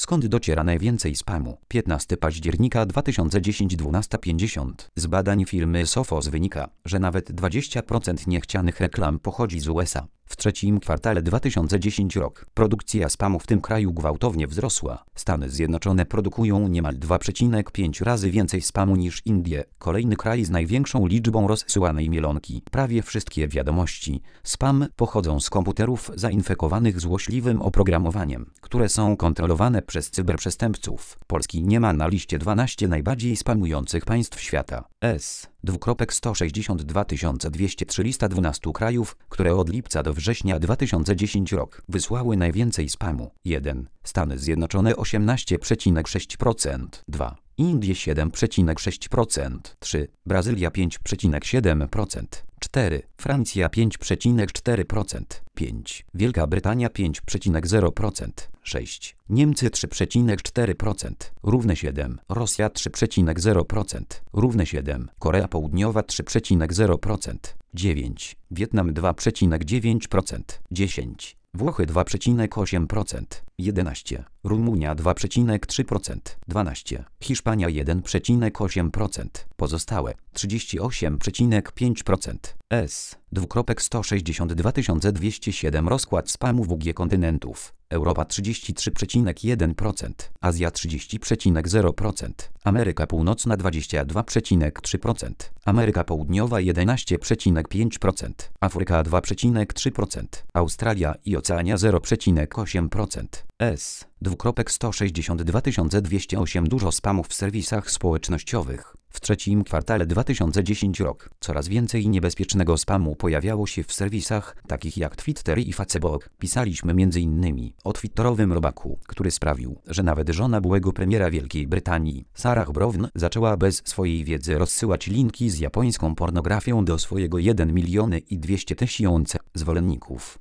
Skąd dociera najwięcej spamu? 15 października 2010 12:50. Z badań firmy Sophos wynika, że nawet 20% niechcianych reklam pochodzi z USA. W trzecim kwartale 2010 rok produkcja spamu w tym kraju gwałtownie wzrosła. Stany Zjednoczone produkują niemal 2,5 razy więcej spamu niż Indie. Kolejny kraj z największą liczbą rozsyłanej mielonki. Prawie wszystkie wiadomości spam pochodzą z komputerów zainfekowanych złośliwym oprogramowaniem, które są kontrolowane przez cyberprzestępców. Polski nie ma na liście 12 najbardziej spamujących państw świata. S.162 203 lista 12 krajów, które od lipca do września 2010 rok wysłały najwięcej spamu. 1. Stany Zjednoczone 18,6%. 2. Indie 7,6%. 3. Brazylia 5,7%. 4. Francja 5,4%. 5. Wielka Brytania 5,0%. 6. Niemcy 3,4%. Równe 7. Rosja 3,0%. Równe 7. Korea Południowa 3,0%. 9. Wietnam 2,9%. 10. Włochy 2,8%. 11. Rumunia 2,3%. 12. Hiszpania 1,8%. Pozostałe 38,5%. S.162 207 Rozkład spamu WG kontynentów. Europa 33,1%, Azja 30,0%, Ameryka Północna 22,3%, Ameryka Południowa 11,5%, Afryka 2,3%, Australia i Oceania 0,8%. S.162 208 Dużo spamu w serwisach społecznościowych. W trzecim kwartale 2010 rok coraz więcej niebezpiecznego spamu pojawiało się w serwisach takich jak Twitter i Facebook. Pisaliśmy m.in. o twitterowym robaku, który sprawił, że nawet żona byłego premiera Wielkiej Brytanii, Sarah Brown, zaczęła bez swojej wiedzy rozsyłać linki z japońską pornografią do swojego 1 200 000 zwolenników.